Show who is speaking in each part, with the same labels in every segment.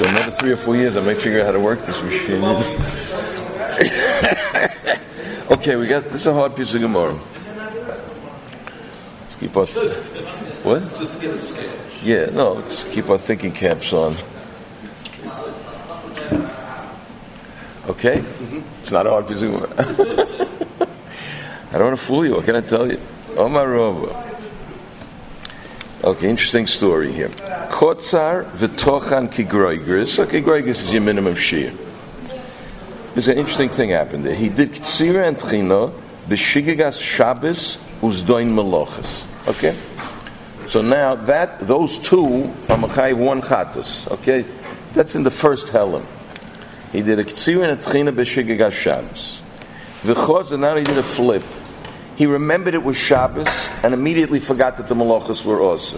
Speaker 1: After another 3 or 4 years, I may figure out how to work this machine. Okay, this is a hard piece of Gemara. Let's keep us. What?
Speaker 2: Just to get a sketch.
Speaker 1: Yeah, no, let's keep our thinking caps on. Okay? Mm-hmm. It's not a hard piece of Gemara. I don't want to fool you. What can I tell you? Omar Rova. Okay, interesting story here. Kotzar v'tochan kigroigris. So kigroigris is your minimum shear. There's an interesting thing happened there. He did ktsira and tchina b'shigigas Shabbos uzdoin melochas. Okay? So now those two are machayev one chatos. Okay? That's in the first Helen. He did a ktsira and a tchina b'shigigas Shabbos. V'chos, and now he did a flip. He remembered it was Shabbos and immediately forgot that the melochas were also.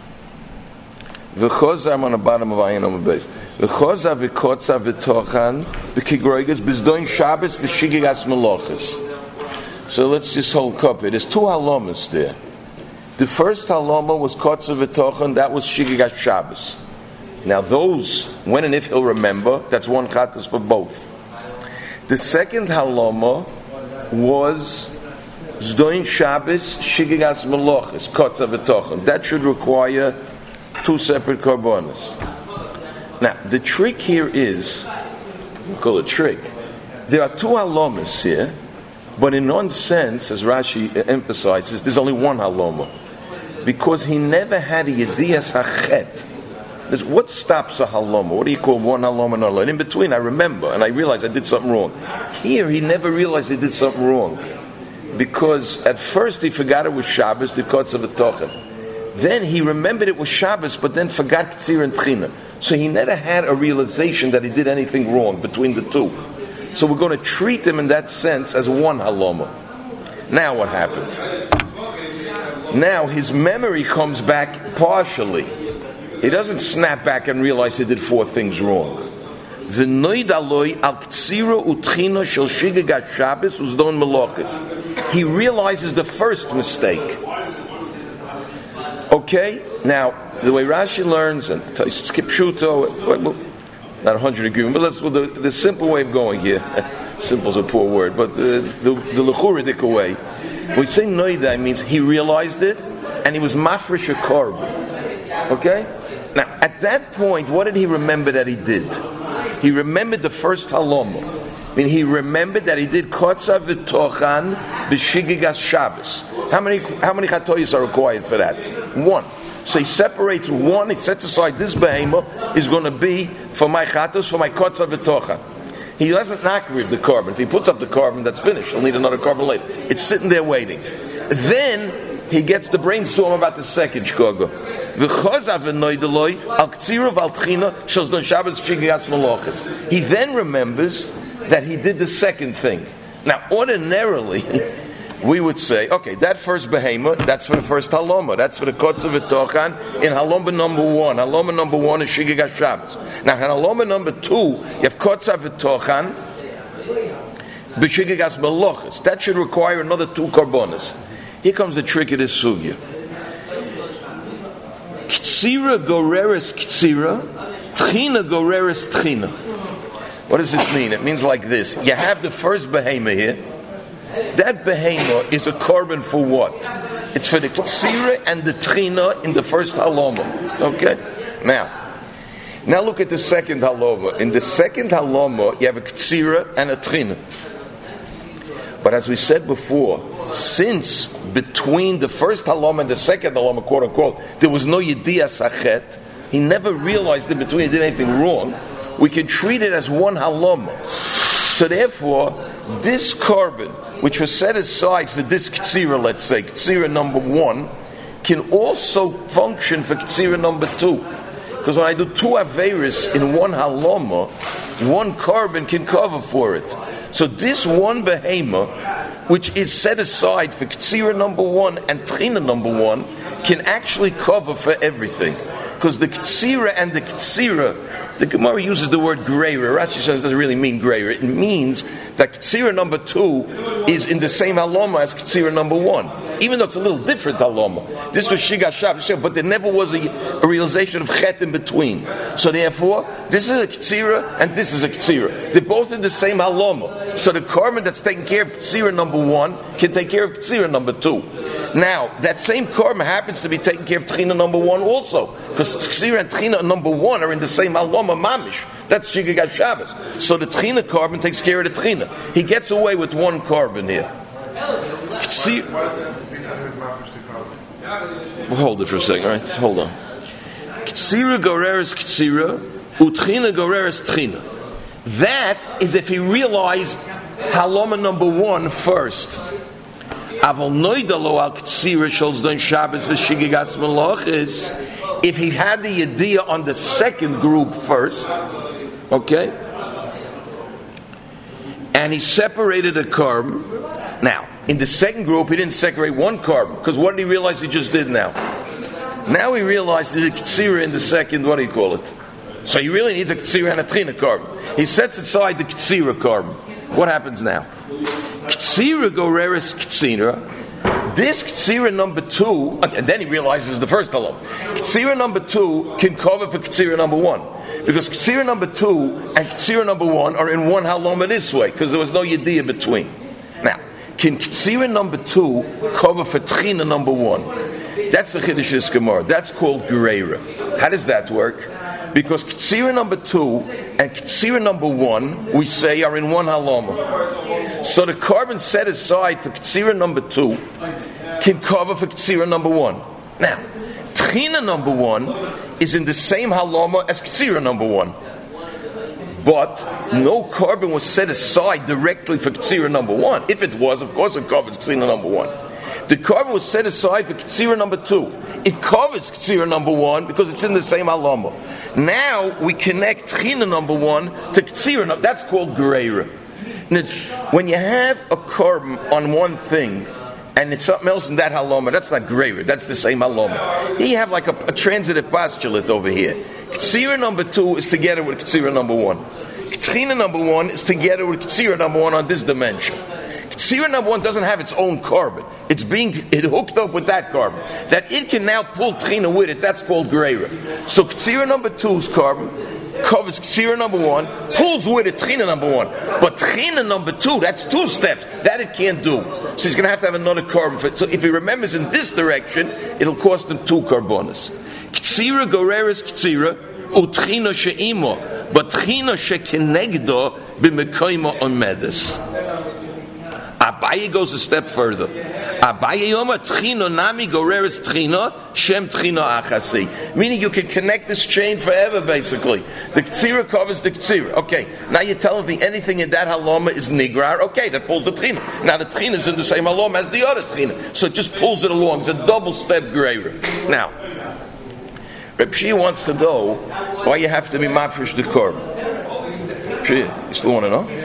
Speaker 1: V'chos, I'm on the bottom of Ayin on the base. V'chos v'kotza v'tochan v'kigroigas b'zdoin Shabbos v'shigigas melochas. So let's just hold copy. There's two halomas there. The first haloma was kotza v'tochan, that was shigigas Shabbos. Now those, when and if he'll remember, that's one chatas for both. The second haloma was Zdoin Shabbos, Shigigas Melochis, Kotza V'tochen. That should require two separate korbanos. Now, the trick here is, we'll call it trick, there are two halomas here, but in one sense, as Rashi emphasizes, there's only one haloma. Because he never had a Yediyas HaChet. What stops a haloma? What do you call one haloma and another? In between, I remember, and I realize I did something wrong. Here, he never realized he did something wrong. Because at first he forgot it was Shabbos, the Kotz of the Tochem. Then he remembered it was Shabbos, but then forgot Ktsir and Tchina. So he never had a realization that he did anything wrong between the two. So we're going to treat him in that sense as one haloma. Now what happens? Now his memory comes back partially. He doesn't snap back and realize he did 4 things wrong. He realizes the first mistake. Okay? Now, the way Rashi learns, and skip Shuto, not 100 agreement, but let's the simple way of going here. Simple is a poor word, but the lechuridik way. When we say noida, it means he realized it, and he was mafresh a korb. Okay? Now, at that point, what did he remember that he did? He remembered the first haloma. I mean, he remembered that he did kotza v'tochan b'shigigas Shabbos. How many chatoyis are required for that? 1. So he separates 1. He sets aside this behema is going to be for my chatos, for my kotza v'tochan. He doesn't nakriv the carbon. If he puts up the carbon, that's finished. He'll need another carbon later. It's sitting there waiting. Then he gets the brainstorm about the second shkoga. He then remembers that he did the second thing. Now, ordinarily, we would say, okay, that first behemoth, that's for the first haloma. That's for the kotza v'tochan in haloma number 1. Haloma number 1 is shigigas Shabbos. Now, in haloma number 2, you have kotza v'tochan b'shigigas melochas. That should require another 2 korbanos. Here comes the trick of this sugya. Ktsira goreres ktsira, tchina goreres tchina. What does it mean? It means like this. You have the first behemoth here. That behemoth is a korban for what? It's for the ktsira and the tchina in the first haloma. Okay? Now look at the second haloma. In the second haloma, you have a ktsira and a tchina. But as we said before, since between the first halom and the second halom, quote unquote, there was no yediyas hachet, he never realized in between he did anything wrong, we can treat it as one halom. So therefore, this korban, which was set aside for this ktsira, let's say, ktsira number 1, can also function for ktsira number 2. Because when I do 2 averis in one haloma, 1 korban can cover for it. So this one behemoth, which is set aside for ktsira number 1 and tchina number 1, can actually cover for everything. Because the Ktsira and the Ktsira, the Gemara uses the word greater. Rashi says it doesn't really mean greater. It means that Ktsira number 2 is in the same haloma as Ktsira number 1. Even though it's a little different haloma. This was Shigas Shabbos, but there never was a realization of Chet in between. So therefore, this is a Ktsira and this is a Ktsira. They're both in the same haloma. So the korban that's taking care of Ktsira number 1 can take care of Ktsira number 2. Now, that same korban happens to be taking care of Tchina number 1 also. Because Ktsira and Tchina number 1 are in the same haloma mamish. That's Shigas Shabbos. So the Tchina korban takes care of the Tchina. He gets away with one korban here. Ktsira.
Speaker 2: Why does it have to be that his mafresh to korban?
Speaker 1: We'll hold it for a second, all right? Hold on. Ktsira goreres Ktsira, utchina goreres Tchina. That is if he realized haloma number 1 first. Aval noidalo al Ktsira sholz don Shabbos v'shigigas melachis. If he had the idea on the second group first, okay, and he separated a korban. Now, in the second group, he didn't separate one korban because what did he realize he just did now? Now he realized there's a Ktsira in the second. What do you call it? So he really needs a Ktsira and a Tchina korban. He sets aside the Ktsira korban. What happens now? Ktsira goreres Ktsira. This Ktsira number 2, and then he realizes the first halom. Ktsira number 2 can cover for Ktsira number 1. Because Ktsira number 2 and Ktsira number 1 are in one haloma this way, because there was no Yediyah between. Now, can Ktsira number 2 cover for Tchina number 1? That's the Chiddush Gemara. That's called Gereira. How does that work? Because Ktsira number 2 and Ktsira number 1, we say, are in one haloma. So the korban set aside for Ktsira number 2 can cover for Ktsira number 1. Now, Tchina number 1 is in the same haloma as Ktsira number 1. But no korban was set aside directly for Ktsira number 1. If it was, of course it covers Ktsira number 1. The korban was set aside for Ktsira number 2. It covers Ktsira number 1 because it's in the same haloma. Now we connect Tchina number 1 to Ktsira number. That's called Gereira. And it's when you have a korban on one thing and it's something else in that haloma, that's not Gereira. That's the same haloma. Here you have like a transitive postulate over here. Ktsira number 2 is together with Ktsira number 1. Tchina number 1 is together with Ktsira number 1 on this dimension. Ktsira number 1 doesn't have its own korban. It's hooked up with that korban. That it can now pull Tchina with it, that's called Gereira. So Ktsira number 2's korban covers Ktsira number 1, pulls with it Tchina number 1. But Tchina number 2, that's 2 steps. That it can't do. So he's going to have another korban for it. So if he remembers in this direction, it'll cost him 2 korbanos. Ktsira goreres Ktsira, utchina she'imo, but Tchina she'kenegdo b'mekoyma omedes. Abaye goes a step further. Abaye yoma tchino nami goreres tchino shem tchino achasi. Meaning you can connect this chain forever, basically. The Ktsira covers the Ktsira. Okay, now you're telling me anything in that haloma is nigrar. Okay, that pulls the tchina. Now the tchina is in the same haloma as the other tchina. So it just pulls it along. It's a double step greater. Now, Reb Shia wants to know why you have to be mafresh the korban. Shia, you still want to know?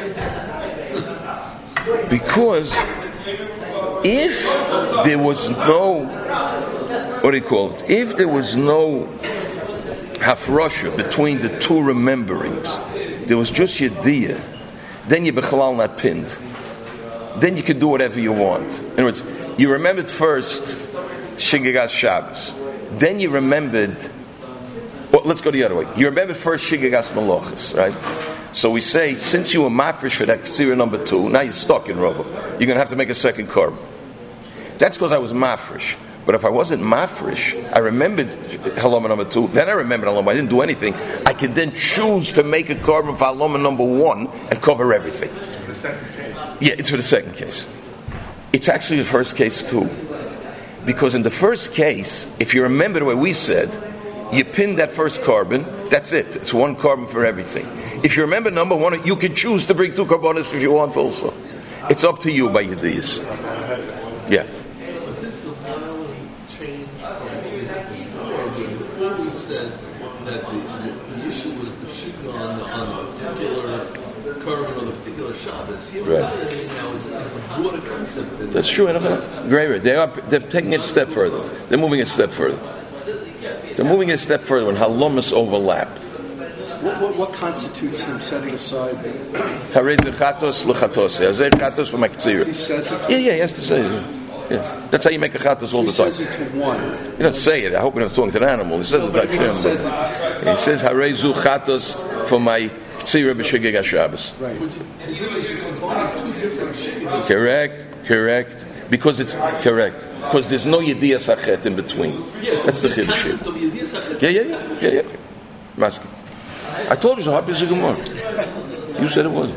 Speaker 1: Because if there was no, what do you call it? If there was no hafrosha between the two rememberings, there was just yediyah, then you bechalal not pinned. Then you can do whatever you want. In other words, you remembered first Shigigas Shabbos. Then you remembered, well, let's go the other way. You remembered first Shigigas Malachas, right? So we say, since you were mafresh for that Ktsira number 2, now you're stuck in Robo. You're going to have to make a second korban. That's because I was mafresh. But if I wasn't mafresh, I remembered haloma number 2, then I remembered haloma, I didn't do anything. I could then choose to make a korban for haloma number 1 and cover everything.
Speaker 2: It's for the second case.
Speaker 1: Yeah, it's for the second case. It's actually the first case too. Because in the first case, if you remember the way we said, you pin that first korban, that's it. It's one korban for everything. If you remember number 1, you can choose to bring 2 korbanos if you want also. It's up to you by Yediyas. Yeah.
Speaker 3: But this will not change from what we had before. Before we said that the issue was the shigla on the particular korban or the particular Shabbos. Here we're saying now it's a broader concept.
Speaker 1: That's true. Great. They're taking it a step further. They're moving it a step further. They're moving a step further when halomas overlap.
Speaker 4: What constitutes him setting aside?
Speaker 1: Harei zechatos lechatos. Harei chatos for my ktsira.
Speaker 4: He says it.
Speaker 1: Yeah, he has to say it. Yeah, that's how you make a chatos all the time.
Speaker 4: He says it to one.
Speaker 1: He doesn't say it. I hope he's not talking to an animal. He says it to Hashem.
Speaker 4: He says it.
Speaker 1: He says Harei zu chatos for my ktsira b'shegeg haShabbos.
Speaker 4: Right.
Speaker 3: And here he's combining two different shiggas.
Speaker 1: Correct. Because it's correct. Because there's no yediyah sachet in between.
Speaker 3: Yes,
Speaker 1: That's the
Speaker 3: the
Speaker 1: chiddush.
Speaker 3: concept of Yediyah Sachet.
Speaker 1: Yeah. Maski. I told you it's a hard piece of Gemara. You said it wasn't.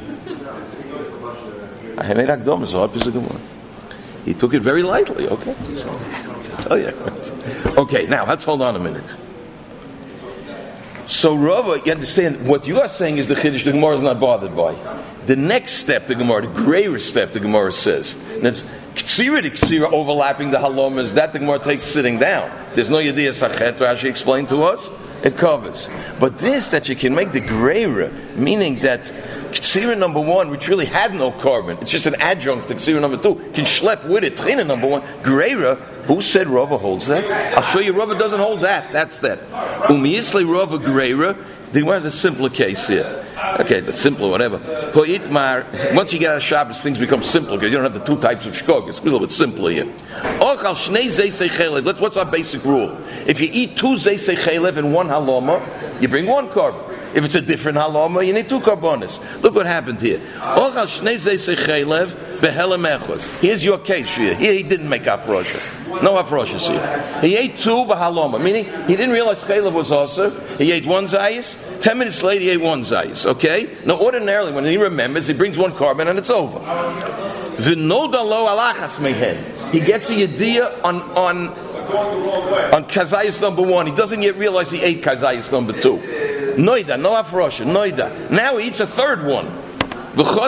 Speaker 1: I made Akdom, it's a hard piece of Gemara. He took it very lightly, okay? So, I'll tell you. Okay, now, let's hold on a minute. So, Rava, you understand, what you are saying is the Chiddush the Gemara is not bothered by. The next step, the Gemara, the greater step, the Gemara says, and it's Ktsira to Ktsira overlapping the halomas, that the Gemara takes sitting down. There's no Yediyah Sachet, Rashi explained to us. It covers. But this, that you can make the greira, meaning that Ktsira number 1, which really had no carbon, it's just an adjunct to Ktsira number 2, can schlep with it, Trina number 1, greira, who said Rava holds that? I'll show you Rava doesn't hold that, that's that. Umiyisle Rava greira, there was a simpler case here. Okay, the simpler, whatever. Once you get out of Shabbos, things become simpler because you don't have the two types of shkog. It's a little bit simpler here. What's our basic rule? If you eat 2 zeisei chelev and 1 haloma, you bring 1 carbon. If it's a different haloma, you need 2 carbonis. Look what happened here. Here's your case here. Here he didn't make afrosha. No afroshas here. He ate 2 haloma, meaning he didn't realize chelev was also. He ate 1 zayis. 10 minutes later, he ate 1 zayis. Okay? Now, ordinarily, when he remembers, he brings 1 carbon and it's over. He gets a yediyah on kazayis number 1. He doesn't yet realize he ate kazayis number 2. Noida, no afrosha, noida. Now he eats a 3rd one. Now,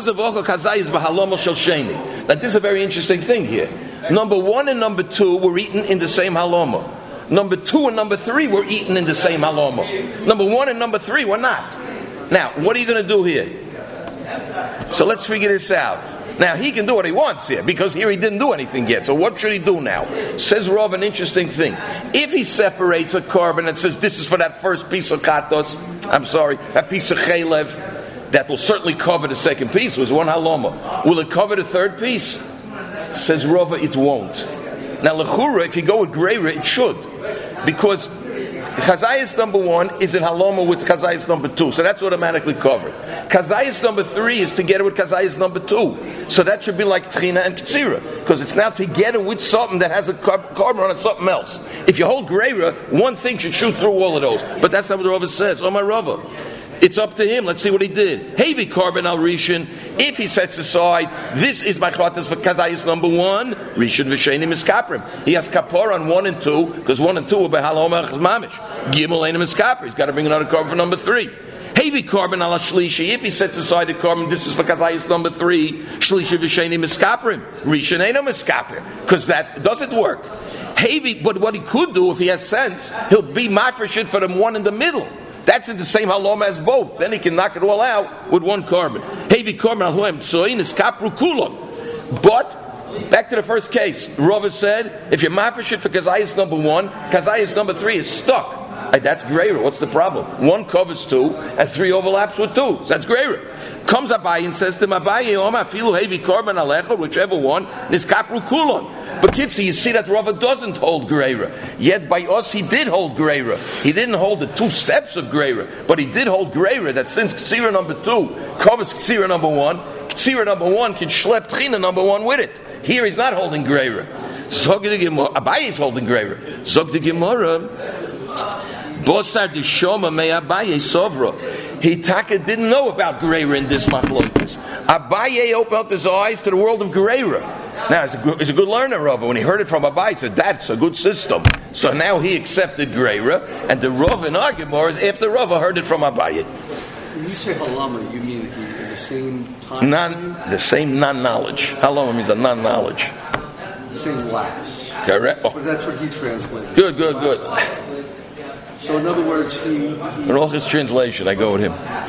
Speaker 1: this is a very interesting thing here. Number 1 and number 2 were eaten in the same haloma. Number 2 and number 3 were eaten in the same haloma. Number 1 and number 3 were not. Now, what are you going to do here? So let's figure this out. Now, he can do what he wants here, because here he didn't do anything yet. So what should he do now? Says Rav an interesting thing. If he separates a carbon and says, this is for that first piece of katos, that piece of chelev, that will certainly cover the second piece, was 1 haloma. Will it cover the 3rd piece? Says Rava, it won't. Now, lechura, if you go with greira, it should. Because Chazayas number 1 is in haloma with Chazayas number 2, so that's automatically covered. Chazayas number 3 is together with Chazayas number 2, so that should be like Trina and Ktsira, because it's now together with something that has a carbon on it, something else. If you hold greira, one thing should shoot through all of those. But that's not what the Rava says. Oh my Rava. It's up to him. Let's see what he did. Heavy carbon al Rishon. If he sets aside, this is my chatas for kazayis number 1. Rishon v'sheinim is kaprim. He has kapor on 1 and 2 because 1 and 2 will be halom echaz mamish. Gimel einim is kapri. He's got to bring another carbon for number 3. Heavy carbon al shlishi. If he sets aside the carbon, this is for kazayis number 3. Shlishi v'sheinim is kaprim. Rishon einim is kaprim because that doesn't work. Heavy, but what he could do if he has sense, he'll be mafresh for the 1 in the middle. That's in the same haloma as both. Then he can knock it all out with 1 carbon. Heavy carbon al hoem tzoin is kapru kulon. But back to the first case, Rava said if you're mafresh for kazayis number 1, kazayis number 3 is stuck. That's greater. What's the problem? 1 covers 2 and 3 overlaps with 2. So that's greater. Comes Abaye and says to him, Abaye, Oma filu heavy carbon alecha, whichever one is kapru kulon. But Kitsi, you see that Rava doesn't hold greater. Yet by us he did hold greater. He didn't hold the 2 steps of greater, but he did hold greater. That since Ktsira number 2 covers Ktsira number 1, Ktsira number 1 can schlep Trina number 1 with it. Here he's not holding greater. Abaye is holding greater. Zog the Gemara. Bosar de Shoma me Abaye Sovra. Taka didn't know about Gereira in this machlokes. Abaye opened up his eyes to the world of Gereira. Now, he's a good learner, Rava. When he heard it from Abaye, he said, that's a good system. So now he accepted Gereira, and the Rava in our Gemara is after Rava heard it from Abaye.
Speaker 4: When you say halama, you mean in the same time?
Speaker 1: The same non-knowledge. Halama means a non-knowledge.
Speaker 4: The same lapse.
Speaker 1: Correct. Oh.
Speaker 4: But that's what he translated.
Speaker 1: Good.
Speaker 4: So in other words,
Speaker 1: in all his translation, I go with him.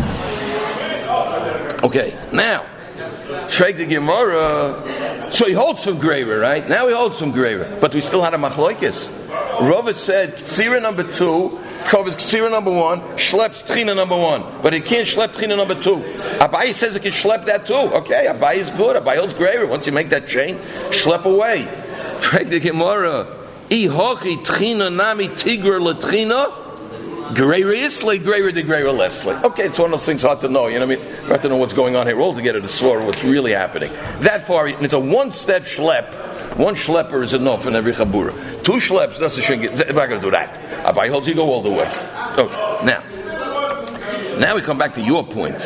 Speaker 1: Okay, now, Shrek the Gemara. So he holds from Greira, right? Now he holds from Greira, but we still had a machlokes. Rava said Ksira number 2 covers Ksira number 1, schleps Tchina number 1, but it can't schlep Tchina number 2. Abaye says it can schlep that too. Okay, Abaye is good. Abaye holds greater. Once you make that chain, schlep away. Frank the Gemara, I hochi Tchina nami tigrer latchina. Greater Isle, greater de greater Leslie. Okay, it's one of those things hard to know. You know what I mean? We have to know what's going on here altogether to swear what's really happening. That far, it's a one-step schlep. One schlepper is enough in every chabura. 2 schleps, that's a shingi. I'm not going to do that. Abai holds you go all the way. Okay, now we come back to your point.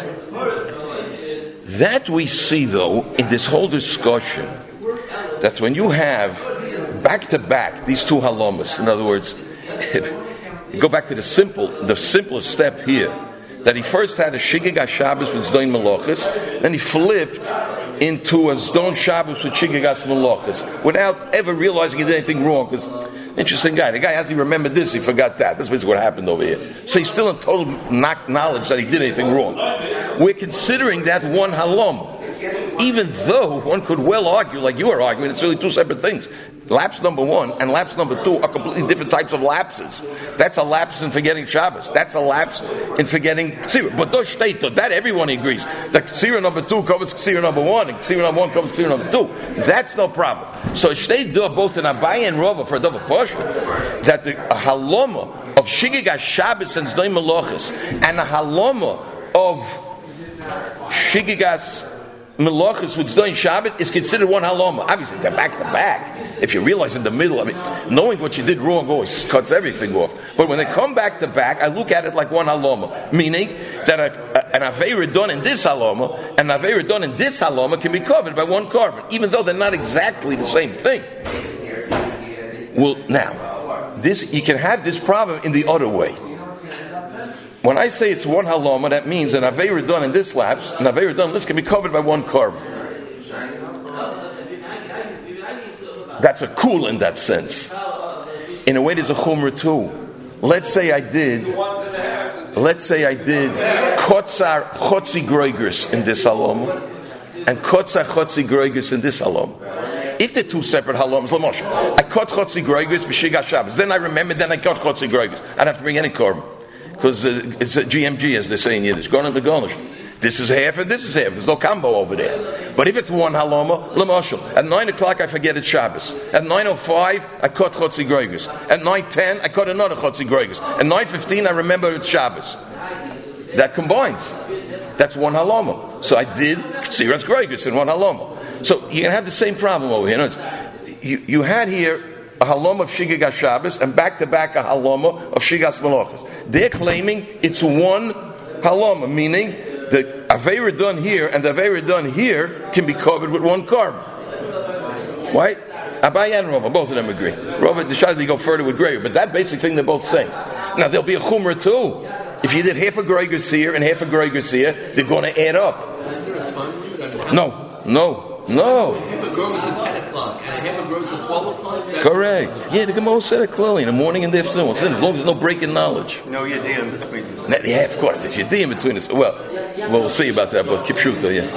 Speaker 1: That we see, though, in this whole discussion, that when you have back-to-back these 2 halamas, in other words, you go back to the simplest step here, that he first had a Shigig HaShabbos with Zdoin Melochis, then he flipped into a Zdon Shabbos with Shigig HaMelochis, without ever realizing he did anything wrong, because interesting guy. The guy has he remembered this, he forgot that. That's basically what happened over here. So he's still in total knowledge that he did anything wrong. We're considering that one halom, even though one could well argue, like you are arguing, it's really 2 separate things. Lapse number 1 and lapse number 2 are completely different types of lapses. That's a lapse in forgetting Shabbos. That's a lapse in forgetting Ksira. But those state that everyone agrees. That Ksira number 2 covers Ksira number 1, and Ksira number 1 covers Ksira number 2. That's no problem. So state both in Abaye and Rava for a double portion that the haloma of Shigig HaShabbos and Zdoi Melochis and a haloma of Shigig Melochis with Zdoin Shabbos is considered one haloma. Obviously, they're back to back. If you realize in the middle, knowing what you did wrong always cuts everything off. But when they come back to back, I look at it like one haloma, meaning that an aveira done in this haloma and an aveira done in this haloma can be covered by one carbon, even though they're not exactly the same thing. Well, now, you can have this problem in the other way. When I say it's one haloma, that means an aveira done in this lapse, an aveira done in this can be covered by one carbon. That's a cool in that sense. In a way, there's a chumrah too. Let's say I did kotzar chotzi groigers in this haloma, and kotzar chotzi groigers in this haloma. If they're 2 separate halomas, l'moshe, I cut chotzi groigers b'shig HaShabbos. Then I remember, then I cut chotzi groigers. I don't have to bring any carbon. Because it's a GMG, as they say in Yiddish. Going to garnish. This is half and this is half. There's no combo over there. But if it's one haloma, l'mashal. At 9 o'clock I forget it's Shabbos. At 9:05 I cut chotzi groigers. At 9:10 I cut another chotzi groigers. At 9:15 I remember it's Shabbos. That combines. That's one haloma. So I did Ksiras groigers in one haloma. So you can have the same problem over here. You had here a haloma of Shigig HaShabbos and back-to-back a haloma of Shigas Melochis. They're claiming it's one haloma, meaning the aveira done here and the aveira done here can be covered with one carbon. Right? Abaye and Rava, both of them agree. Rava decided to go further with greater, but that basic thing they're both saying. Now there'll be a chumrah too. If you did half a groigers here and half a groigers here, they're going to add up.
Speaker 3: Is there a time limit?
Speaker 1: No.
Speaker 3: Half a grows at 10 o'clock and half a grows at 12 o'clock?
Speaker 1: Correct. Yeah, the Gemara said it clearly in the morning and the afternoon. As long as there's no break in knowledge.
Speaker 4: No yediyah in between.
Speaker 1: Yeah, of course, there's yediyah in between us. Well, we'll see about that, but Kipshuta, yeah.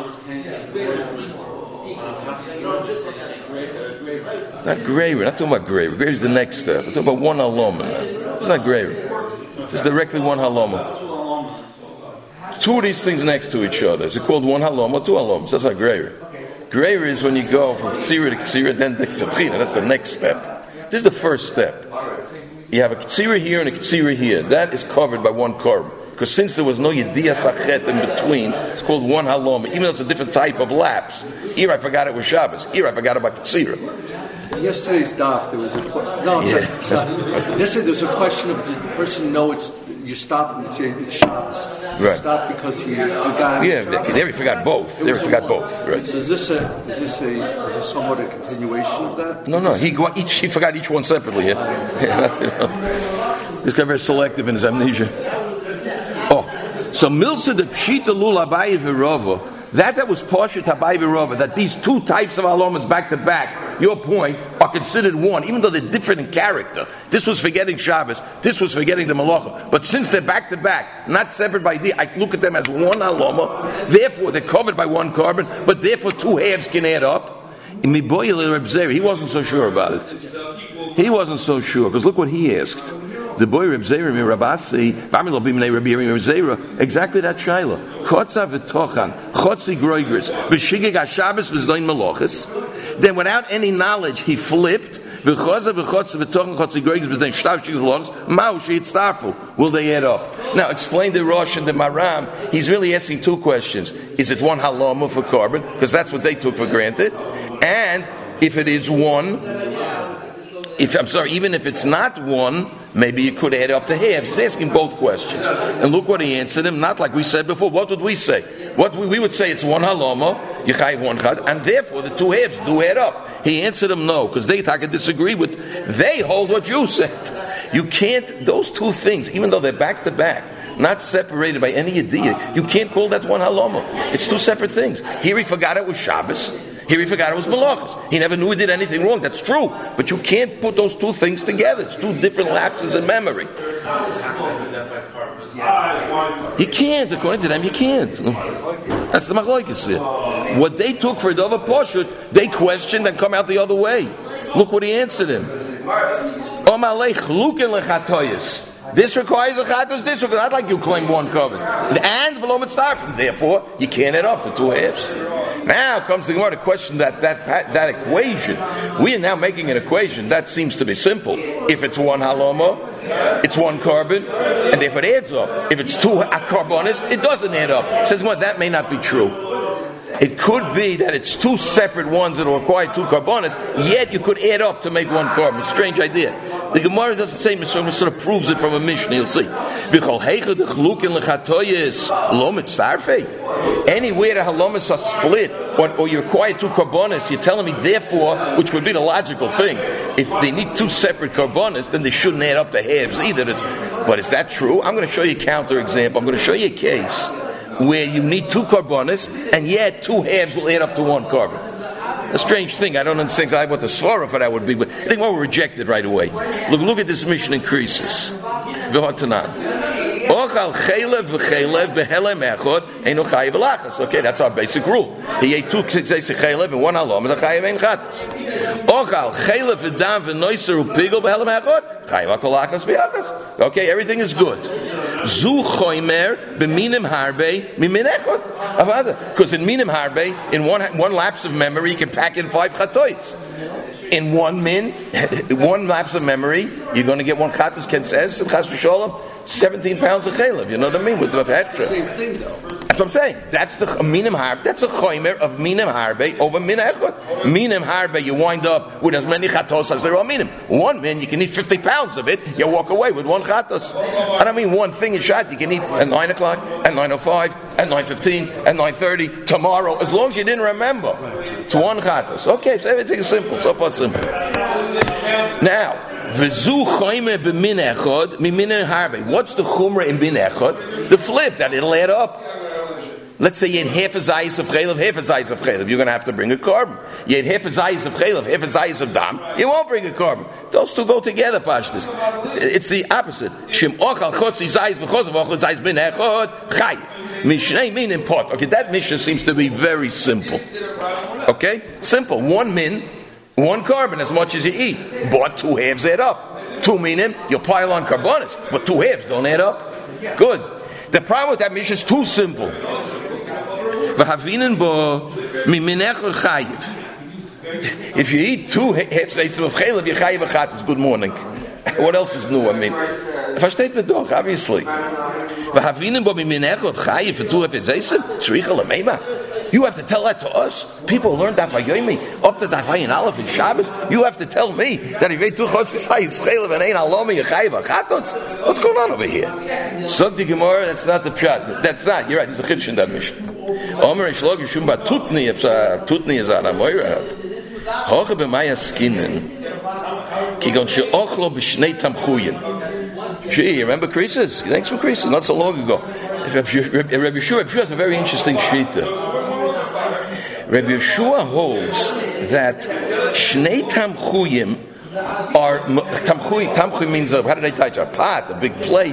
Speaker 1: Not graver. Not talking about graver. Graver is the next step. We're talking about one haloma. It's not graver. It's directly one haloma. 2 of these things next to each other. Is it called one haloma or 2 halomas? That's not graver. Graver is when you go from Ksira to Ksira, then to Tchina. That's the next step. This is the first step. You have a Ksira here and a Ksira here. That is covered by one carbon. Because since there was no Yediyah Sachet in between, it's called one haloma, even though it's a different type of lapse. Here I forgot it was Shabbos. Here I forgot about Ksira.
Speaker 4: Yesterday's daf, there was a yesterday there was a question of does the person know you stop and say it's Shabbos?
Speaker 1: Right.
Speaker 4: Stop because he forgot.
Speaker 1: Yeah, there he forgot both. There he forgot both. Right.
Speaker 4: So is this somewhat a continuation of that?
Speaker 1: No. He forgot each one separately. Yeah. This guy very selective in his amnesia. So Milsa the Pshita Lul Abaye v'Rava. That was Pasha Abaye v'Rava. That these 2 types of halomas back to back, your point, are considered one, even though they're different in character. This was forgetting Shabbos. This was forgetting the Malacha. But since they're back to back, not separate by idea, I look at them as one haloma. Therefore, they're covered by one carbon. But therefore, 2 halves can add up. He wasn't so sure about it. He wasn't so sure, because look what he asked. The boy Reb Zera Mirabasi, Vamilo Bimnei Reb Zera, exactly that shaila. Chotza v'tochan, chotzi groigers, b'shigig HaShabbos v'zdoin melochis. Then without any knowledge, he flipped. V'chotza v'chotza v'tochan, chotzi groigers, b'zdoin shtav shigig melochis. Ma'u sheyitztarfu. Will they add up? Now, explain the Rosh and the Maram. He's really asking two questions. Is it one haloma for carbon? Because that's what they took for granted. And if it is one, even if it's not one, maybe you could add up to half. He's asking both questions. And look what he answered him, not like we said before. What would we say? We would say it's one haloma, yichai one chad, and therefore the two halves do add up. He answered him no, because they disagree with, they hold what you said. You can't, those two things, even though they're back to back, not separated by any idea, you can't call that one haloma. It's two separate things. Here he forgot it was Shabbos. Here he forgot it was Malachas. He never knew he did anything wrong. That's true. But you can't put those two things together. It's two different lapses in memory. You can't. According to them, you can't. That's the machlokes here. What they took for Dova Poshut, they questioned and come out the other way. Look what he answered him. This requires a chatos, this requires, I'd like you claim one covers. And below it start from. Therefore, you can't add up the two halves. Now comes the Gemara to question that equation. We are now making an equation that seems to be simple. If it's one haloma, it's one carbon, and if it adds up, if it's two carbonis, it doesn't add up. It says, well, that may not be true. It could be that it's two separate ones that require two carbonis, yet you could add up to make one carbon. Strange idea. The Gemara doesn't say, it sort of proves it from a Mishnah. You'll see. Anywhere the halomas are split, or you require two carbonis, you're telling me, therefore, which would be the logical thing, if they need two separate carbonis, then they shouldn't add up the halves either. But is that true? I'm going to show you a counter example. I'm going to show you a case where you need two carbonis, and yet two halves will add up to one carbon. A strange thing. I don't understand exactly what the svara for that would be, but I think we'll reject it right away. Look at this mission increases. Okay, that's our basic rule. He ate two kitzes chaylev and one halom is a chayav ein chatas. Ochal chaylev v'dam v'noiser upigol behelem echad chayav akolachas v'yachas. Okay, everything is good. Zu choimer b'minim harbe mimin echad. Because in minim harbe, in one lapse of memory, you can pack in 5 chatois. In one lapse of memory, you're going to get one chatas kenses chas v'sholem. 17 pounds of chaylev, you know what I mean? With the extra.
Speaker 4: Same thing, though.
Speaker 1: That's what I'm saying. That's the minim harbe. That's a choimer of minim harbe over min echad. Minim harbe, you wind up with as many chatos as there are minim. One min, you can eat 50 pounds of it. You walk away with one chatos. I don't mean one thing in shot. You can eat at 9 o'clock, at 9:05, at 9:15, at 9:30, tomorrow, as long as you didn't remember. It's one chatos. Okay, so everything is simple. So far simple. Now, V'zu choyme b'min echad mimin harbe. What's the chumra in bin echad? The flip, that it'll add up. Let's say you had half a zayis of chaylev, half a zayis of chaylev. You're going to have to bring a carbon. You had half a zayis of chaylev, half a zayis of dam. You won't bring a carbon. Those two go together, pashtus. It's the opposite. Shim ochal chotzi zayis v'chosav ochal zayis bin echad chayiv. Mishnei min in pot. Okay, that mission seems to be very simple. Okay? Simple. One min, one carbon as much as you eat, but two halves add up. Two minim, you pile on carbonates, but two halves don't add up. Good. The problem with that mission is too simple. If you eat two halves of chaylev, you chayiv achatos. Good morning. What else is new? I mean, versteht mir doch, obviously. You have to tell that to us. People learn Daf Hayomi up to Daf Hayin Aleph in Shabbos. You have to tell me that if you two chotzis hayis chaylev and ein alomi yechayiv achatos. What's going on over here? So the Gemara, that's not the pshat. That's not. You're right. There's a chiddush in that mission. Omer Shlog Yishum ba tutni is an amoyrat. Hoche b'maya skinen. Kigon she'ochlo b'shnei tamchuyin. Gee, remember creases? Thanks for creases. Not so long ago. Rabbi Yeshua has a very interesting shita. Rabbi Yeshua holds that Shnei Tamchuyim are Tamchuy means how did I touch a pot, a big plate?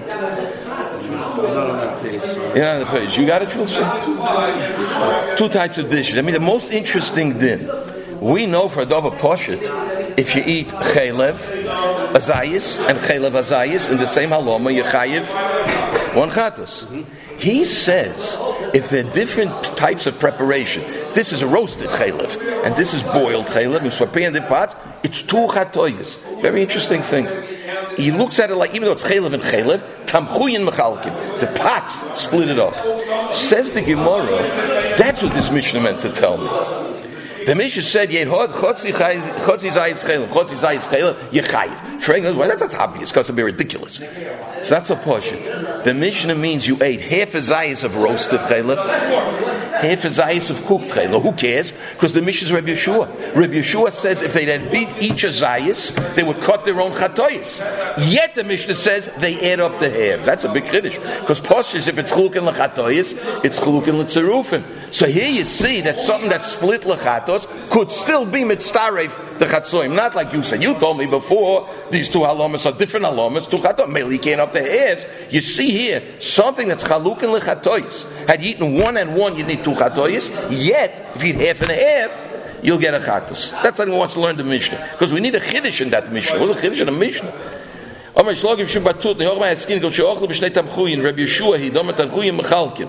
Speaker 1: You're not on the page. You got it, Wilson? Two types of dishes. I mean, the most interesting din. We know for a dova poshet, if you eat chaylev, azayis and chaylev azayis in the same haloma, you chayiv one chatas. He says if there are different types of preparation, this is a roasted chaylev and this is boiled chaylev in prepared in pots, it's two chatoyas. Very interesting thing. He looks at it like, even though it's chaylev and chaylev, tamchuyin mechalkin, the pots split it up. Says the Gemara, that's what this Mishnah meant to tell me. The Mishnah said, chotzi zayis chaylev, yechayiv. Well, that's obvious, because it'd be ridiculous. So that's a poshut. The Mishnah means you ate half a zayis of roasted chaylev, half a zayis of cooked chaylev. Who cares? Because the Mishnah is Rabbi Yeshua. Rabbi Yeshua says if they then beat each a zayis, they would cut their own chatoyis. Yet the Mishnah says they add up the half. That's a big chiddush. Because poshut, if it's chulukin l'chatoyis, it's chulukin l'tzerufim. So here you see that something that's split l'chatos could still be mitztarev the chatzoim. Not like you said. You told me before these two halomas are different halomas. Two chatos. Maybe can't up the halves. You see here something that's chalukin l'chatois. Had you eaten one and one, you need two chatois. Yet if you eat half and a half, you'll get a chatos. That's something who wants to learn the Mishnah, because we need a chiddush in that Mishnah. What's a chiddush in a Mishnah? Rabbi Yeshua he dom tanchuyin mechalkin.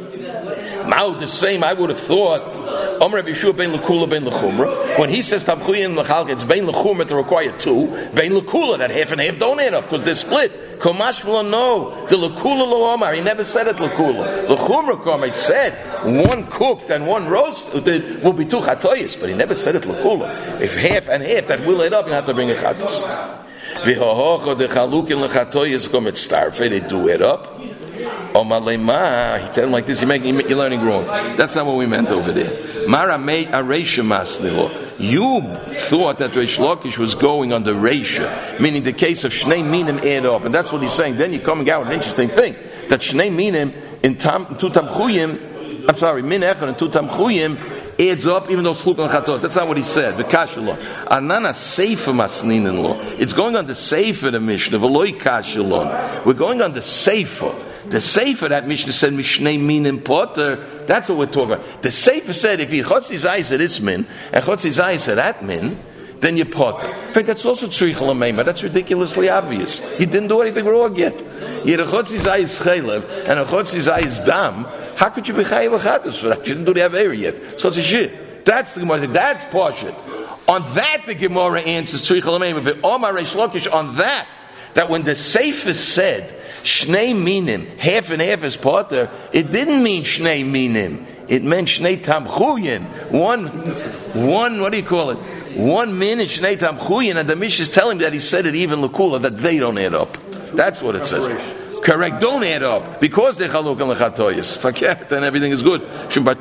Speaker 1: Now the same, I would have thought. Rabbi Yeshua bein lekula bein lechumra. When he says tamchuyin mechalkin, it's bein lechumra to require two. Bein lekula, that half and half don't add up because they're split. Komash no, the lekula lo omar. He never said it lekula. Lechumra kom. He said one cooked and one roast will be two chatoyis, but he never said it lekula. If half and half that will add up, you have to bring a chatos. V'hohocho de chalukin lechatoyis kom et starfe. They do add up. Omalema, he tell him like this, you're learning wrong. That's not what we meant over there. Mara made a reisha maslilo. You thought that Reish Lakish was going on the reisha, meaning the case of shnei minim add up, and that's what he's saying. Then you're coming out with an interesting thing, that shnei minim in tu tamchuyim, min echad and tu tamchuyim adds up even though it's chuluk on chatos. That's not what he said. The kashalon. Anana seifa masninin lo. It's going on the seifa the Mishnah. V'loi kashalon. We're going on the seifa. The Sefer that Mishnah said Mishnei Minim Potter. That's what we're talking about. The Sefer said if you chotzi zayis at this min and chotzi zayis at that min, then you're Potter. In fact, that's also tzricha l'meima. That's ridiculously obvious. You didn't do anything wrong yet. You had a chotzi zayis chaylev and a chotzi zayis dam. How could you be chayiv achatus for that? You didn't do the avera yet. So it's a shit. That's the Gemara. That's Poshut. On that the Gemara answers tzricha l'meima. But Omar Reish Lakish on that when the Sefer said Shnei minim, half and half is potter, it didn't mean Shnei minim. It meant Shnei tamchuyin. One, what do you call it? 1 min is Shnei tamchuyin, and the Mishnah is telling me that he said it even l'kula, that they don't add up. That's what it says. Correct, don't add up, because they're chaluk and l'chatoyis. Fakert, and everything is good.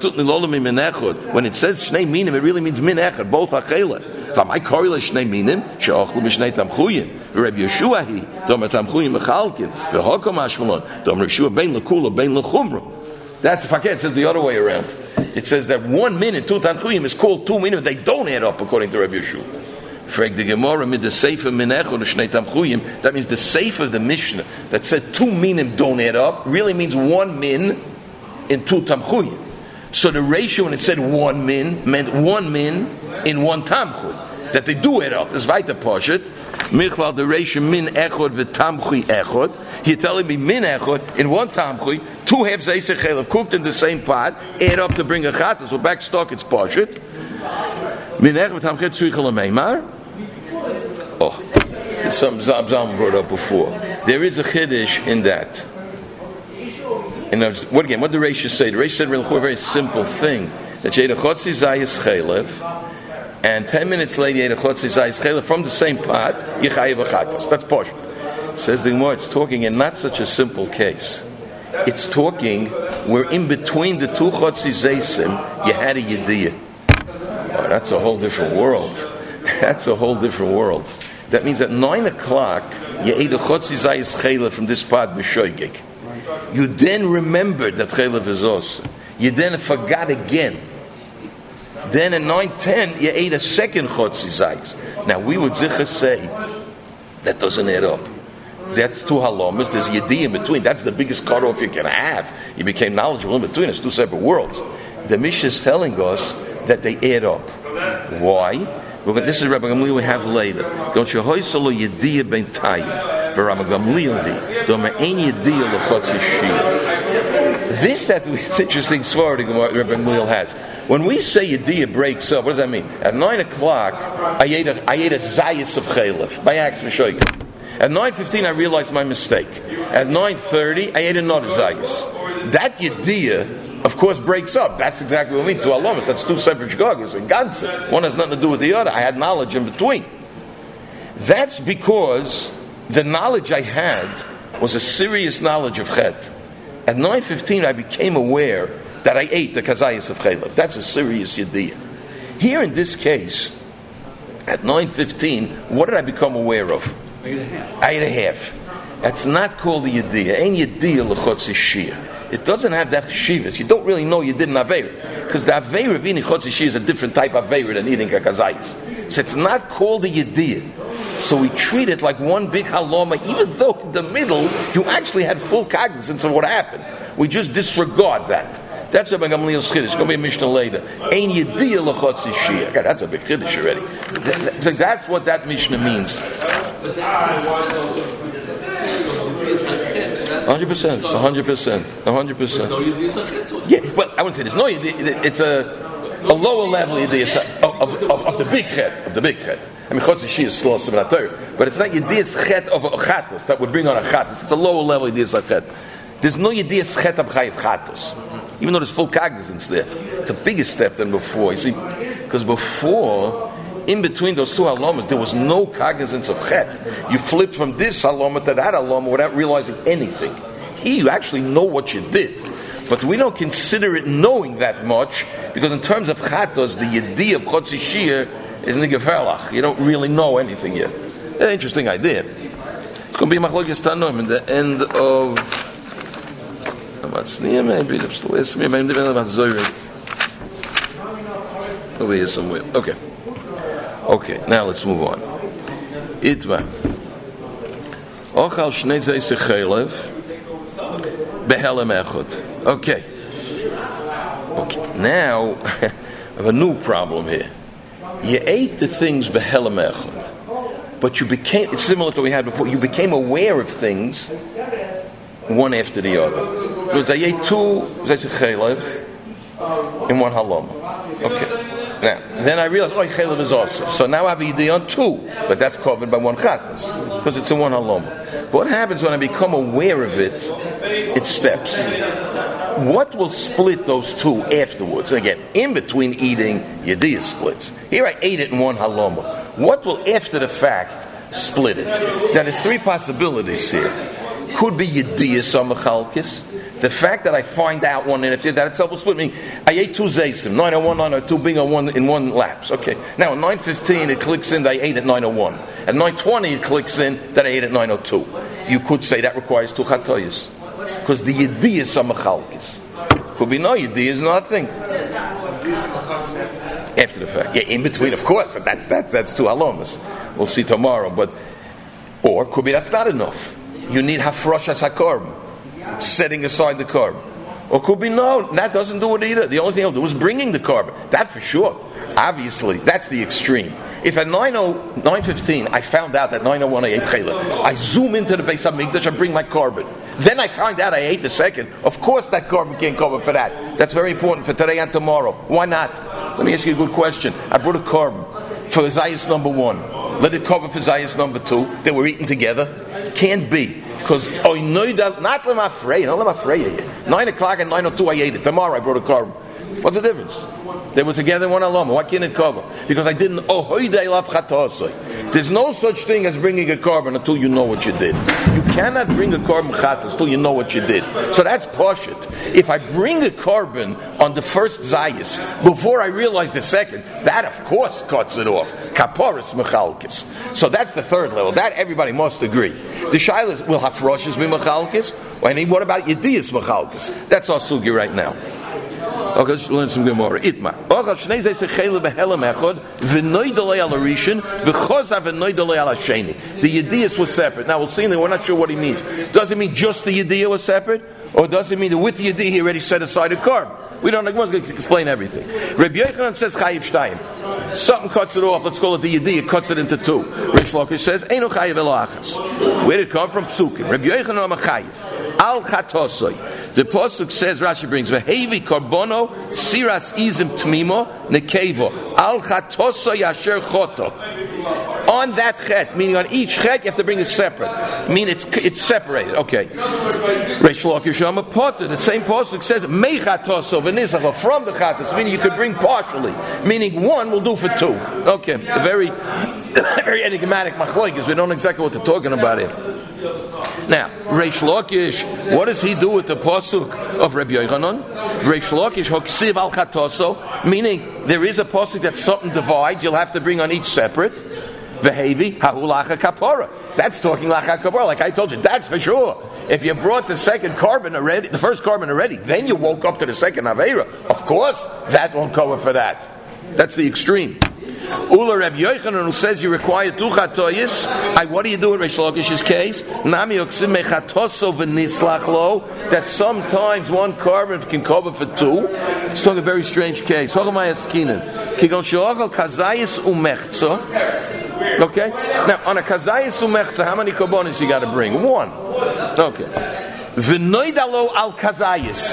Speaker 1: When it says Shnei minim, it really means min echad, both are chaylet. My korila Shnei minim, she'ochlu b'shnei tamchuyin. Rabbi Yeshua he, dom tamchuyin mechalkin, v'hokom ashmalon, dom Rabbi Yeshua bein l'kula, bein l'chumra. That's fakert, it says the other way around. It says that 1 min in two tamchuyin is called 2 minim, they don't add up according to Rabbi Yeshua. Frag the Gemara mid the Sefer min echad shnei tamchuyin. That means the Sefer of the Mishnah that said 2 minim don't add up really means 1 min in 2 tamchuyin. So the ratio when it said 1 min meant 1 min in 1 tamchuy. That they do add up. It's weiter poshet. Michlal the ratio min echad v'tamchuy echad. You're telling me min echad in 1 tamchuy, 2 halves eisech chaylev cooked in the same pot, add up to bring a chata. So back stock it's poshet. Min echad v'tamchuy tzricha l'meimar. Oh, something Zalman brought up before. There is a chiddush in that. And what did the Reish say? The Reish said a very simple thing, that you ate a chotzi zayis chaylev, and 10 minutes later you ate a chotzi zayis chaylev from the same pot, you chayiv achatas. That's posh. Says the Gemara, it's talking in not such a simple case. It's talking where in between the 2 chotzi zaysim you had a yediyah. Oh, that's a whole different world. That's a whole different world. That means at 9 o'clock you ate a chotzi zayis chaylev from this pot b'shoygig. You then remembered that chaylev is also. You then forgot again. Then at 9:10 you ate a second chotzi zayis. Now we would zicha say that doesn't add up. That's 2 halomas. There's yediyah in between. That's the biggest cutoff you can have. You became knowledgeable in between. It's 2 separate worlds. The Mishnah is telling us that they add up. Why? This is Rabbi Gamliel we have later. Don't you hoisalo yediyah ben tayyib for Rabbi Gamliel di doma ein yediyah lechotzi shir. This it's interesting svara Rabbi Gamliel has. When we say yediyah breaks up, what does that mean? At 9 o'clock, I ate a zayis of chaylev by accident. At 9:15, I realized my mistake. At 9:30, I ate another zayis. That yediyah, of course, breaks up. That's exactly what I mean. To Alamas, that's two separate shgagas and ganze. One has nothing to do with the other. I had knowledge in between. That's because the knowledge I had was a serious knowledge of chet. At 9:15, I became aware that I ate the kazayas of chaylev. That's a serious yediyah. Here in this case, at 9:15, what did I become aware of? I ate a half. That's not called a yediyah. Ain't yediyah l'chotzi shir. It doesn't have that shivas. You don't really know you did an aveir, because the aveir of eating chotzi shir is a different type of aveir than eating kakazayis. So it's not called a yediyah. So we treat it like one big haloma, even though in the middle you actually had full cognizance of what happened. We just disregard that. That's Rabbi Gamliel's chiddush. It's going to be a Mishnah later. Ein yediyah l'chotzi shir. Okay, that's a big chiddush already. So that's what that Mishnah means.
Speaker 3: But that's consistent.
Speaker 1: 100%. 100%. Yeah, well, I wouldn't say there's no yediyah. It's a lower level yediyah of the big chet. Of the big chet. I mean, chotzi shir is still a seminator, but it's not yediyah chet of a chatos that would bring on a chatos. It's a lower level yediyah chet. There's no yediyah chet of chayiv chatos. Even though there's full cognizance there. It's a bigger step than before. You see, because before, in between those two halomas, there was no cognizance of chet. You flipped from this haloma to that haloma without realizing anything. Here you actually know what you did. But we don't consider it knowing that much, because in terms of chatos, the yediyah of chotzi shir is nigeferlach. You don't really know anything yet. An interesting idea. It's going to be machlokes Tanoim in the end of... Maybe over here somewhere. Okay, now let's move on. Itma. Ochal shnei zayis chaylev behelem echad. Okay, now I have a new problem here. You ate the things behelem echad, but you became, it's similar to what we had before, you became aware of things one after the other. I ate two zayis chaylev in one halom. Okay. Now, then I realized, chaylev is also. So now I have a yediyah on two, but that's covered by one chatas, because it's in one halom. But what happens when I become aware of it? It steps. What will split those two afterwards? Again, in between eating, yediyah splits. Here I ate it in one halom. What will, after the fact, split it? Now there's three possibilities here. Could be yediyah samachalkis. The fact that I find out one, and if that itself will split me, I ate two zaysim, 901, 902, being on one in one lapse. Okay. Now at 9:15 it clicks in that I ate at 901. At 9:20 it clicks in that I ate at 902. You could say that requires two chatoyas, because the yediyah samachalkis. Could be no yediyah is nothing. After the fact, yeah, in between, of course. That's two halomas. We'll see tomorrow, but or could be that's not enough. You need hafroshas hakorban, setting aside the carbon. Or could be no, that doesn't do it either. The only thing I'll do is bringing the carbon. That for sure. Obviously, that's the extreme. If at 9:15 I found out that 9:01 I ate chaylev, I zoom into the Beis Hamikdash, I bring my carbon. Then I found out I ate the second. Of course that carbon can't cover for that. That's very important for today and tomorrow. Why not? Let me ask you a good question. I brought a carbon for Zayis number 1. Let it cover for Zayis number 2. They were eaten together. Can't be. Because I know that, not lemafreya, not lemafreya. 9 o'clock and 9:02 I ate it. Tomorrow I brought a carbon. What's the difference? They were together in one aloma. Why can't it cover? Because I didn't. There's no such thing as bringing a carbon until you know what you did. You cannot bring a carbon chatos until you know what you did. So that's poshut. If I bring a carbon on the first zayis before I realize the second, that of course cuts it off. Kaporis mechalkis. So that's the third level. That everybody must agree. The shaylas will have roshes be mechalkis. And what about yediyas mechalkis? That's our sugi right now. Okay, let's learn some Gemara. Itma. Shloch al Shnei Zayis Echele Behelem Echod V'noidolei al Arishin V'chozav V'noidolei al Hasheni. The Yediyas was separate. Now we'll see that we're not sure what he means. Does it mean just the Yediyah was separate? Or does it mean that with the Yediyah he already set aside a korban? We don't know. We're going to explain everything. Rabbi Yochanan says Chayiv Shtayim. Something cuts it off. Let's call it the Yediyah. Cuts it into two. Rish Lakish says Eino Chayiv Elo Achas. Where did it come from? Psukim. Rabbi Yochanan Amar Chayiv. Al Chatosoi. The pasuk says, Rashi brings Vehevi Karbono Siras Izim Tmimo Nekevo Al Chatosoi Asher Choto. On that chet, meaning on each chet, you have to bring it separate. Meaning it's separated. Okay. Reish Lakish Amar Potter. The same pasuk says Meichatoso V'Nisacha from the chatos, meaning you could bring partially. Meaning one will do for two. Okay. A very, very enigmatic machlokes. We don't know exactly what they're talking about here. Now, Reish Lakish, what does he do with the pasuk of Rabbi Yochanan? Reish Lakish hoksiv al chatoso, meaning there is a pasuk that something divides. You'll have to bring on each separate. Vehevi hahu lacha kapora. That's talking lacha kapora. Like I told you, that's for sure. If you brought the second korban already, the first korban already, then you woke up to the second avera. Of course, that won't cover for that. That's the extreme. Ula Rabbi Yochanan, who says you require two chatoyis. What do you do in Reish Lakish's case? Nami yoksim mechatoso v'nislach lo. That sometimes one korban can cover for two. It's talking a very strange case. Hochamay askinen kigon she'ochal kazayis umechza. Okay. Now on a kazayis umechza, how many korbanos you got to bring? One. Okay. V'noidalo al kazayis.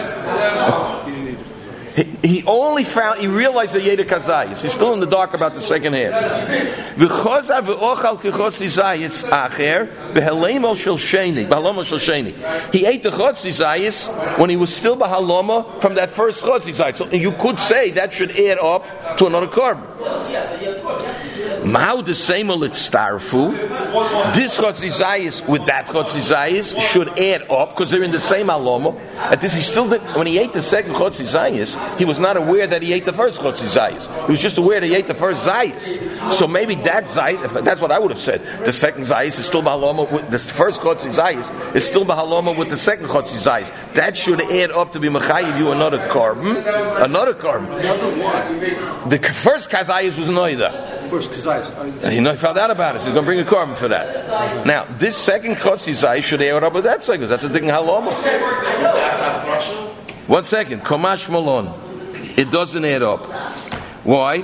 Speaker 1: He only found, he realized that Yeda Kazayis. He's still in the dark about the second half. He ate the Chotzi Zayis when he was still Bahaloma from that first Chotzi Zayis. So you could say that should add up to another korban. Ma'u the same starfu. This Chotzi Zayis with that Chotzi Zayis should add up because they're in the same Aloma. At this, he still didn't, when he ate the second Chotzi Zayis, he was not aware that he ate the first Chotzi Zayis. He was just aware that he ate the first Zayis. So maybe that Zayis, that's what I would have said. The second Zayis is still Bahaloma with the first Chotzi Zayis is still Bahaloma with the second Chotzi Zayis. That should add up to be Mechayiv you another korban. Another korban. The first Kazayis was Noida.
Speaker 4: First Kazayis.
Speaker 1: He found out about it. So he's going to bring a korban for that. Now, this second Chotzi Zayis should add up with that second. That's a thing Haloma. 1 second. Komash Malon. It doesn't add up. Why?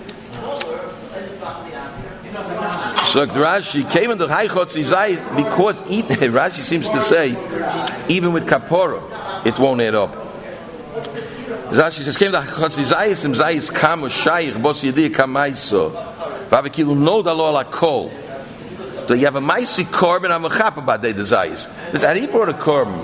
Speaker 1: So Rashi came in the high Chotzi Zayis because Rashi seems to say even with Kapora it won't add up. Rashi says came the Chotzi Zayis im Zayis kam shaykh bos yedi kamaiso vavekilu no dalo ala kol. So you have a maisi korban on mechapa badei the Zayis. Had he brought a korban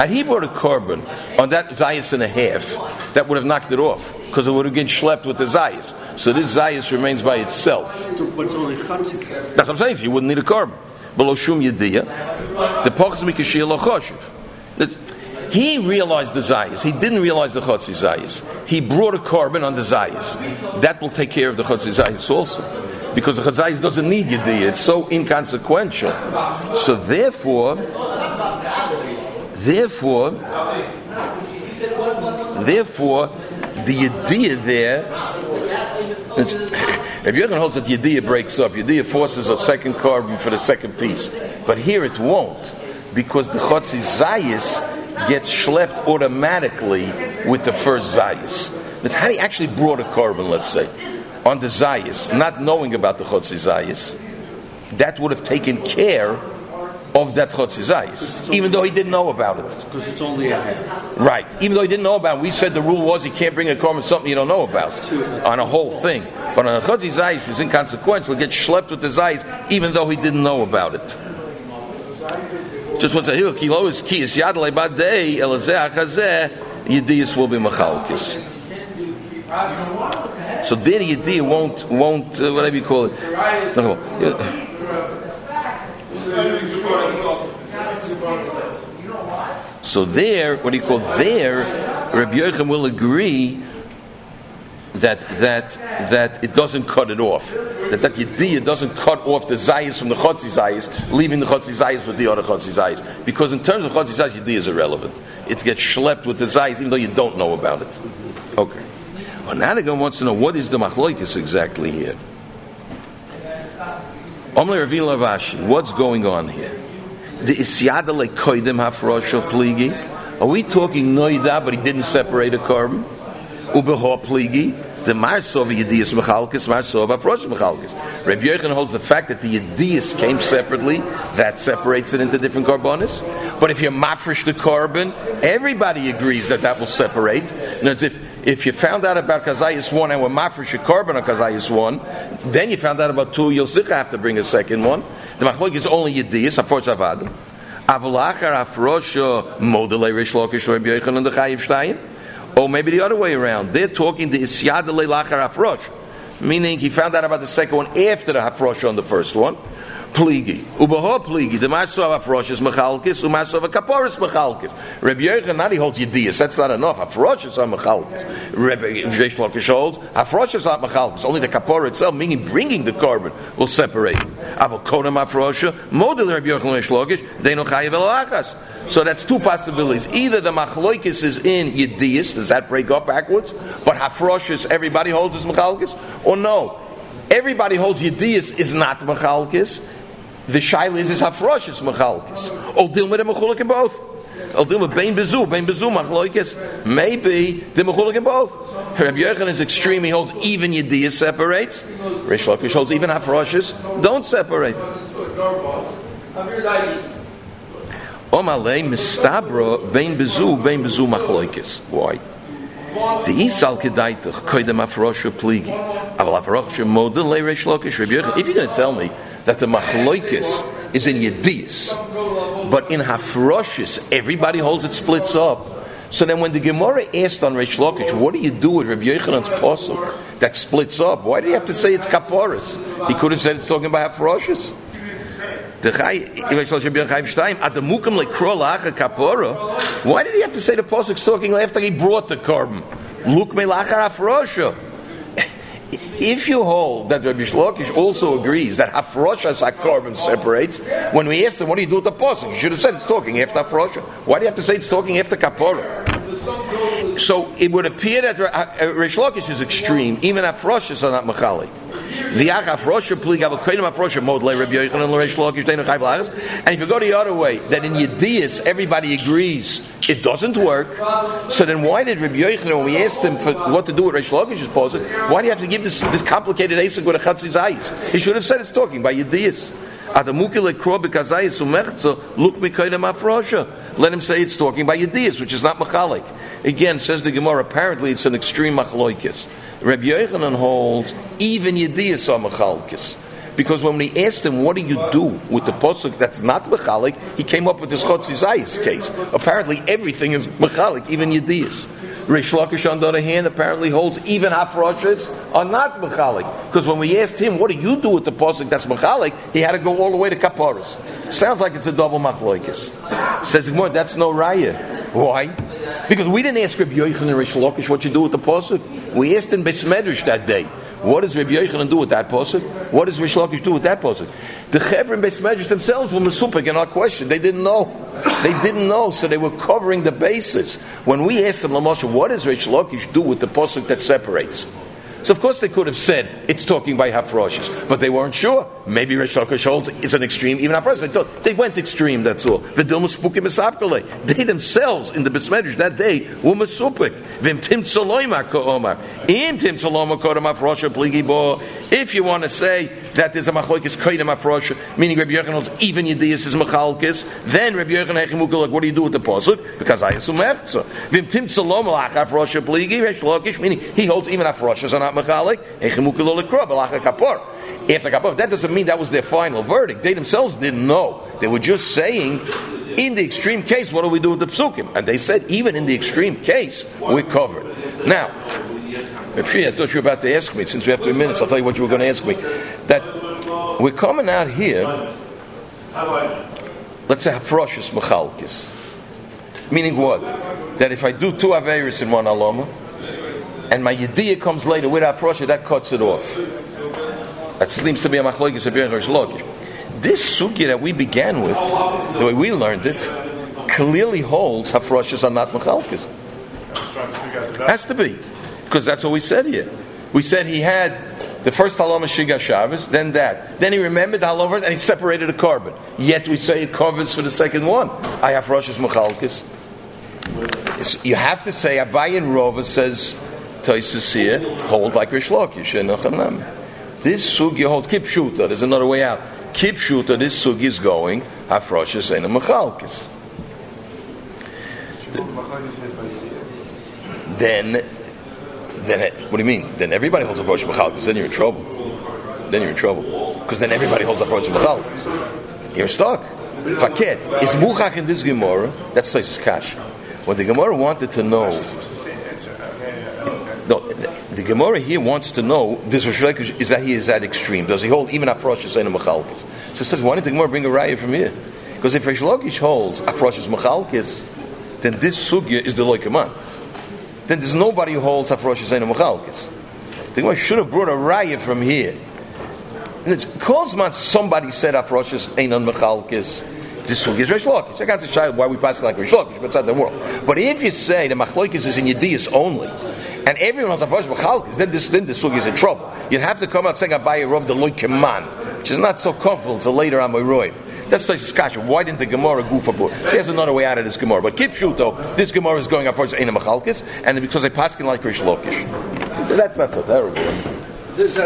Speaker 1: on that Zayis and a half, that would have knocked it off because it would have been schlepped with the Zayis. So this Zayis remains by itself.
Speaker 4: But it's only Chatzi.
Speaker 1: That's what I'm saying. So you wouldn't need a korban. Below shum yediyah, the pochs mikashir lo choshev. He realized the Zayis. He didn't realize the Chotzi Zayis. He brought a korban on the Zayis. That will take care of the Chotzi Zayis also. Because the Chotzi Zayis doesn't need Yediyah. It's so inconsequential. So therefore, the Yediyah there, if you're going to hold that Yediyah breaks up, Yediyah forces a second korban for the second piece. But here it won't. Because the Chotzi Zayis gets schlepped automatically with the first Zayis. That's how he actually brought a korban, let's say, on the Zayis, not knowing about the Chotzi Zayis. That would have taken care of that Chotzi Zayis, even though he didn't know about it.
Speaker 4: Because it's only a half.
Speaker 1: Right. Even though he didn't know about it, we said the rule was you can't bring a korban something you don't know about on a whole thing. But on a Chotzi Zayis, which is inconsequential, it gets schlepped with the Zayis, even though he didn't know about it. Just once I hear kilo is kiyas yad leibadei elazeh achazeh yediyas will be machalkis. So there yediyah won't whatever you call it. So there, what do you call there? Rabbi Yochanan will agree that it doesn't cut it off. That Yediyah doesn't cut off the Zayis from the Chotzi Zayis, leaving the Chotzi Zayis with the other Chotzi Zayis. Because in terms of Chotzi Zayis, Yediyah is irrelevant. It gets schlepped with the Zayis even though you don't know about it. Okay. But now the Gemara wants to know what is the machloikis exactly here. Omle Ravi Lavashi, what's going on here? The isyada le koidem hafrosha pligi. Are we talking noida, but he didn't separate a carbon? Ubeho pligi. The marsov yediyas mechalkes, marsov hafrosha mechalkes. Rabbi Yochanan holds the fact that the yediyas came separately, that separates it into different carbonis. But if you mafresh the carbon, everybody agrees that will separate. And it's if you found out about Kazayas 1 and were mafresh a carbon on Kazayas 1, then you found out about 2, you'll sicher have to bring a second one. The machlok is only yediyas, hafrosh avad. Avalachar hafrosha modelei Reish Lakish Rabbi Yochanan the Chayiv Shtayim. Or maybe the other way around. They're talking the isyad leilachar hafrosh, meaning he found out about the second one after the hafrosh on the first one. Pligi. Ubeho pligi. The maso of hafrosh is mechalkis, umaso of a kaporis mechalkis. Rabbi Yochanan, he holds yediyas. That's not enough. Hafrosh is not mechalkis. Rabbi Reish Lakish holds hafrosh is not mechalkis. Only the kapor itself, meaning bringing the carbon, will separate. Aval kodem hafrosha model Rabbi Yochanan Reish Lakish deino chayiv elachas. So that's two possibilities. Either the machloikis is in yediyas, does that break up backwards? But hafroshis, everybody holds is mechalkis? Or no, everybody holds yediyas is not mechalkis. The shaila is hafroshis mechalkis. Or deal with a mechulik in both. Or deal with bein bezu machloikis. Maybe the mechulik in both. Rabbi Yochanan is extreme. He holds even yediyas separates. Reish Lakish holds even hafroshis don't separate. Omalei mistabra bein bezu machloikis. Why? The isal kedaitach koidem afrosha pligi. Aval afrosha model le Reish Lakish Rabbi Yochanan. If you're going to tell me that the machloikis is in yediyas, but in hafroshis everybody holds it splits up. So then, when the Gemara asked on Reish Lakish, what do you do with Rabbi Yochanan's pasuk that splits up? Why do you have to say it's kaporis? He could have said it's talking about hafroshis. Why did he have to say the pasuk's talking after he brought the carbon? If you hold that Rabbi Lakish also agrees that hafroshas carbon separates, when we asked him, what do you do with the pasuk? You should have said it's talking after hafrosha. Why do you have to say it's talking after kapora? So it would appear that Reish Lakish is extreme. Even hafroshas are not mechalik. And if you go the other way, that in Yediyas everybody agrees it doesn't work, so then why did Rabbi Yochanan, when we asked him for what to do with Reish Lakish's pasuk, why do you have to give this complicated asik with a chatzis eyes? He should have said it's talking by Yediyas. Let him say it's talking by Yediyas, which is not machalik. Again, says the Gemara, apparently it's an extreme machloikis. Rabbi Yochanan holds even Yediyas are mechalkis. Because when we asked him, what do you do with the pasuk that's not mechalik, he came up with this Chotzi Zayis case. Apparently everything is mechalik, even Yediyas. Reish Lakish, on the other hand, apparently holds even hafroshas are not mechalik. Because when we asked him, what do you do with the pasuk that's mechalik, he had to go all the way to kaparas. Sounds like it's a double machloikis. Says more, that's no raya. Why? Because we didn't ask Rabbi Yochanan and Reish Lakish what you do with the pasuk. We asked him Beis Medrash that day. What does Rabbi Yochanan do with that pasuk? What does Reish Lakish do with that pasuk? The Chevra and Beis Medrash themselves were mesupik in our question. They didn't know. So they were covering the bases. When we asked them, Lamoshe, what does Reish Lakish do with the pasuk that separates? So of course they could have said it's talking by hafroshes, but they weren't sure. Maybe Reish Lakish holds it's an extreme, even hafroshes. They went extreme. That's all. They themselves in the Beis Medrash that day were mesupik. If you want to say that there's a machlokes koydem hafrosha, meaning Rabbi Yochanan holds even Yediyas is machalkes, then Rabbi Yochanan hechimukal, what do you do with the pasuk? Because I assume echza. Vim tim tzalom alach hafrosha pligi Reish Lakish, meaning he holds even hafroshas are not machalik. Hechimukal lekra balach kapor. After kapor, that doesn't mean that was their final verdict. They themselves didn't know. They were just saying, in the extreme case, what do we do with the psukim? And they said, even in the extreme case, we're covered. Now, I thought you were about to ask me, since we have 3 minutes, I'll tell you what you were going to ask me. That we're coming out here, let's say hafroshis machalkis. Meaning what? That if I do 2 averis in one aloma, and my yediyah comes later with hafrosha, that cuts it off. That seems to be a machlokes of Reish Lakish. This sugya that we began with, the way we learned it, clearly holds hafroshas are not machalkes. Has to be. Because that's what we said here. We said he had the first halom of Shigas Shabbos, then that. Then he remembered the halom first, and he separated a carbon. Yet we say it covers for the second one. I have Rosh's Mechalkes. You have to say, Abaye and Rova says, Tosfos here, hold like Rish Lakish. This sugi holds Kipshuta. There's another way out. Kipshuta, this sugi is going, Hafrosh's and Mechalkes. Then, what do you mean? Then everybody holds a Rosh Mechalkes. Then you're in trouble. Because then everybody holds a Rosh Mechalkes. You're stuck. Fakir is Muchach in this Gemara. That's Tosfos Kash. What the Gemara wanted to know. No, the Gemara here wants to know. This is that he is at extreme. Does he hold even Afrosh's and Mechalkes? So it says, why didn't the Gemara bring a raya from here? Because if Rish Lakish holds Afrosh's Mechalkes, then this sugya is the loikaman. Then there's nobody who holds Afrosh's and Mechalkes. The Gemara should have brought a raya from here. Kozman somebody said Afrosh's and Mechalkes. This sugya is Rish Lakish. I can't say child why we pass it like Rish Lakish, but it's not the world. But if you say the Machlokes is in Yediyas only, and everyone has Afrosh Mechalkes, then this sugya is in trouble. You'd have to come out saying Abaye Rov the loikaman, which is not so comfortable until later on Moiroim. That's Tosfos Kasha. Why didn't the Gemara goof about? So he has another way out of this Gemara. But Kipshuto, this Gemara is going up for its Eina Mechalkes, and because they paskin like Rish Lakish. That's not so terrible.